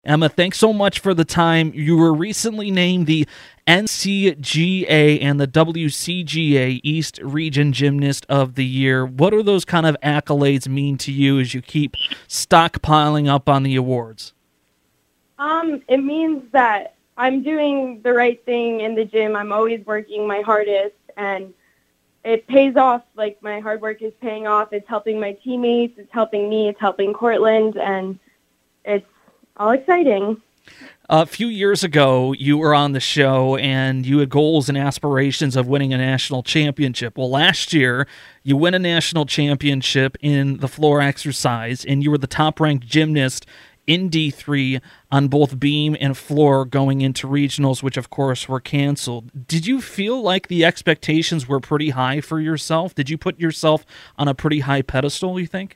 Emma, thanks so much for the time. You were recently named the NCGA and the WCGA East Region Gymnast of the Year. What do those kind of accolades mean to you as you keep stockpiling up on the awards? It means that I'm doing the right thing in the gym. I'm always working my hardest, and it pays off. Like, my hard work is paying off. It's helping my teammates. It's helping me. It's helping Cortland, and it's all exciting. A few years ago, you were on the show and you had goals and aspirations of winning a national championship. Well, last year, you win a national championship in the floor exercise, and you were the top-ranked gymnast in D3 on both beam and floor going into regionals, which, of course, were canceled. Did you feel like the expectations were pretty high for yourself? Did you put yourself on a pretty high pedestal, you think?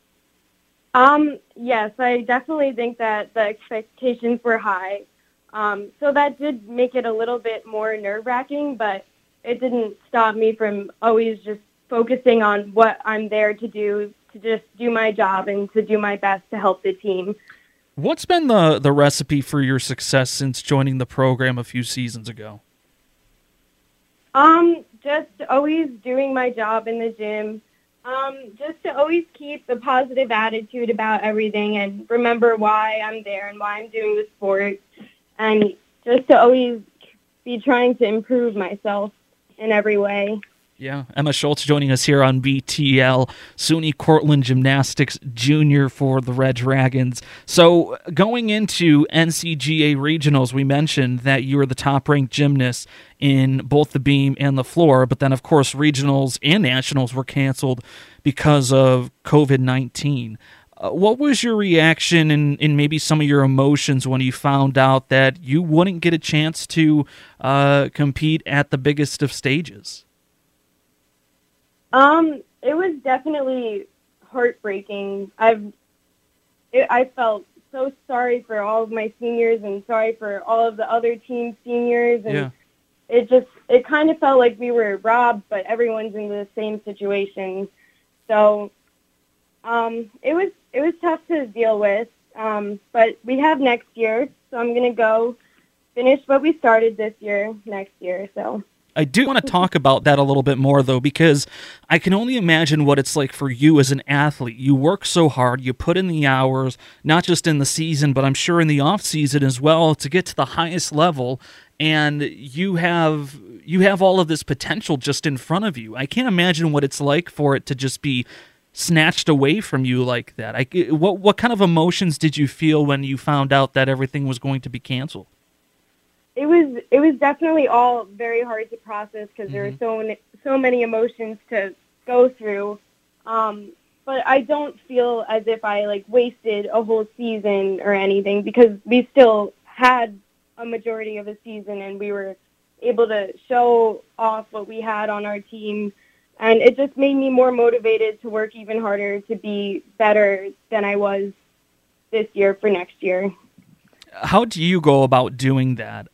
Yes, I definitely think that the expectations were high. So that did make it a little bit more nerve-wracking, but it didn't stop me from always just focusing on what I'm there to do, to just do my job and to do my best to help the team. What's been the recipe for your success since joining the program a few seasons ago? Just always doing my job in the gym. Just to always keep a positive attitude about everything and remember why I'm there and why I'm doing the sport. And just to always be trying to improve myself in every way. Yeah, Emma Schultz joining us here on BTL, SUNY Cortland Gymnastics Junior for the Red Dragons. So going into NCGA regionals, we mentioned that you were the top-ranked gymnast in both the beam and the floor, but then, of course, regionals and nationals were canceled because of COVID-19. What was your reaction and maybe some of your emotions when you found out that you wouldn't get a chance to compete at the biggest of stages? It was definitely heartbreaking. I felt so sorry for all of my seniors and sorry for all of the other team seniors, and it kind of felt like we were robbed, but everyone's in the same situation. So, it was tough to deal with. But we have next year, so I'm gonna go finish what we started this year next year. So. I do want to talk about that a little bit more, though, because I can only imagine what it's like for you as an athlete. You work so hard, you put in the hours, not just in the season, but I'm sure in the off season as well, to get to the highest level, and you have all of this potential just in front of you. I can't imagine what it's like for it to just be snatched away from you like that. What kind of emotions did you feel when you found out that everything was going to be canceled? It was definitely all very hard to process because there were so many emotions to go through. But I don't feel as if I wasted a whole season or anything because we still had a majority of a season and we were able to show off what we had on our team. And it just made me more motivated to work even harder to be better than I was this year for next year. How do you go about doing that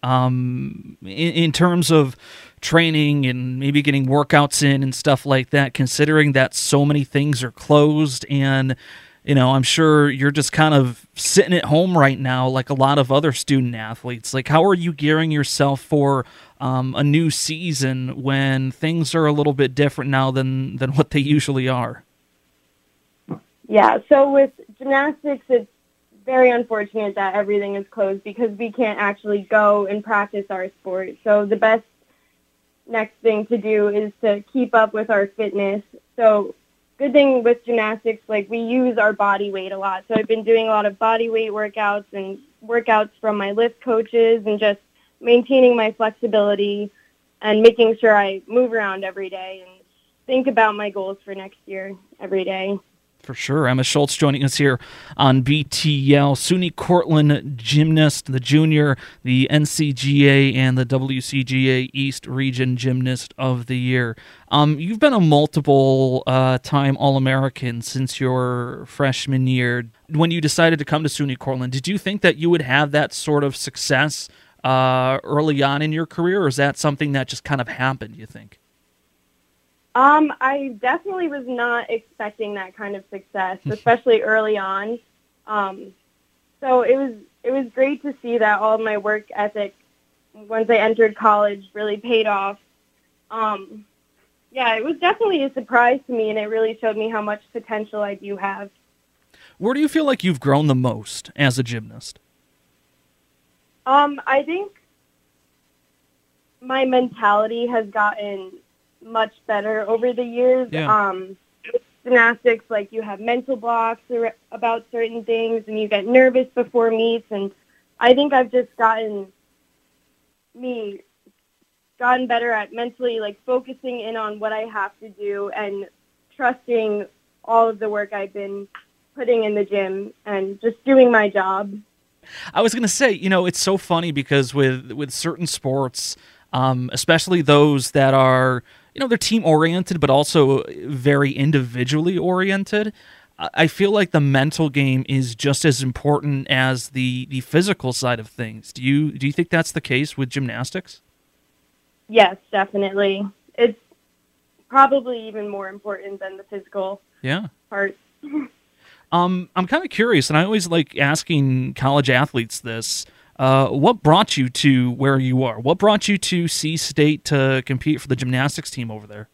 in terms of training and maybe getting workouts in and stuff like that, considering that so many things are closed and, I'm sure you're just kind of sitting at home right now like a lot of other student athletes. Like, how are you gearing yourself for a new season when things are a little bit different now than what they usually are? Yeah, so with gymnastics, it's very unfortunate that everything is closed because we can't actually go and practice our sport. So the best next thing to do is to keep up with our fitness. So good thing with gymnastics, we use our body weight a lot. So I've been doing a lot of body weight workouts and workouts from my lift coaches and just maintaining my flexibility and making sure I move around every day and think about my goals for next year every day. For sure. Emma Schultz joining us here on BTL. SUNY Cortland Gymnast, the junior, the NCGA and the WCGA East Region Gymnast of the Year. You've been a multiple time All-American since your freshman year. When you decided to come to SUNY Cortland, did you think that you would have that sort of success early on in your career, or is that something that just kind of happened, you think? I definitely was not expecting that kind of success, especially early on. So it was great to see that all of my work ethic, once I entered college, really paid off. Yeah, it was definitely a surprise to me, and it really showed me how much potential I do have. Where do you feel like you've grown the most as a gymnast? I think my mentality has gotten much better over the years. Yeah. With gymnastics, like you have mental blocks about certain things, and you get nervous before meets, and I think I've just gotten better at mentally like focusing in on what I have to do and trusting all of the work I've been putting in the gym and just doing my job. I was going to say, it's so funny because with certain sports, especially those that are, they're team oriented, but also very individually oriented. I feel like the mental game is just as important as the physical side of things. Do you think that's the case with gymnastics? Yes, definitely. It's probably even more important than the physical part. I'm kind of curious, and I always like asking college athletes this. What brought you to where you are? What brought you to C-State to compete for the gymnastics team over there?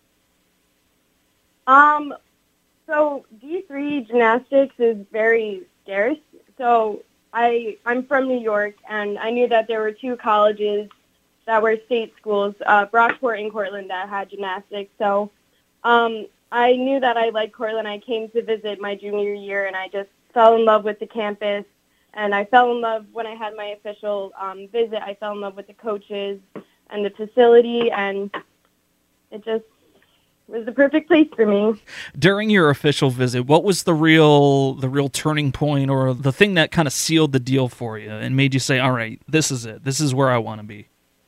So D3 gymnastics is very scarce. So I'm from New York, and I knew that there were two colleges that were state schools, Brockport and Cortland, that had gymnastics. So I knew that I liked Cortland. I came to visit my junior year, and I just fell in love with the campus. And I fell in love when I had my official visit. I fell in love with the coaches and the facility, and it just was the perfect place for me. During your official visit, what was the real turning point, or the thing that kind of sealed the deal for you and made you say, all right, this is it. This is where I want to be?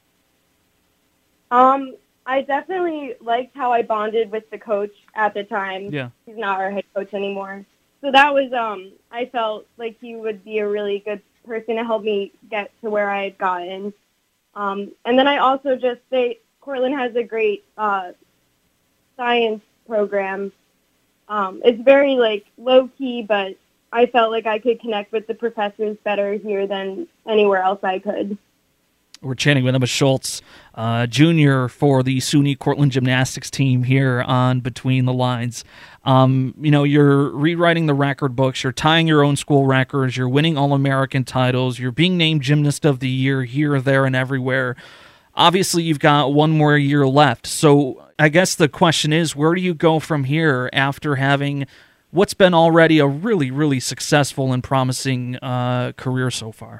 I definitely liked how I bonded with the coach at the time. Yeah. He's not our head coach anymore. So that was, I felt like he would be a really good person to help me get to where I had gotten. And then I also just say Cortland has a great science program. It's very, like, low-key, but I felt like I could connect with the professors better here than anywhere else I could. We're chatting with Emma Schultz, junior for the SUNY Cortland gymnastics team here on Between the Lines. You're rewriting the record books, you're tying your own school records, you're winning All-American titles, you're being named Gymnast of the Year here, there, and everywhere. Obviously, you've got one more year left. So I guess the question is, where do you go from here after having what's been already a really, really successful and promising career so far?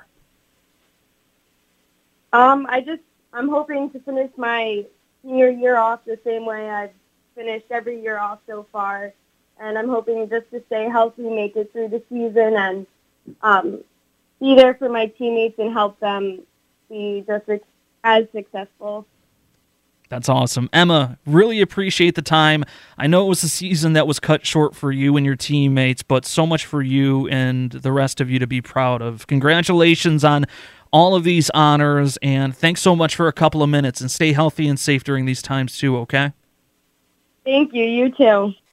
I'm hoping to finish my senior year off the same way I've finished every year off so far. And I'm hoping just to stay healthy, make it through the season, and be there for my teammates and help them be just as successful. That's awesome. Emma, really appreciate the time. I know it was a season that was cut short for you and your teammates, but so much for you and the rest of you to be proud of. Congratulations on all of these honors, and thanks so much for a couple of minutes, and stay healthy and safe during these times too, okay? Thank you. You too.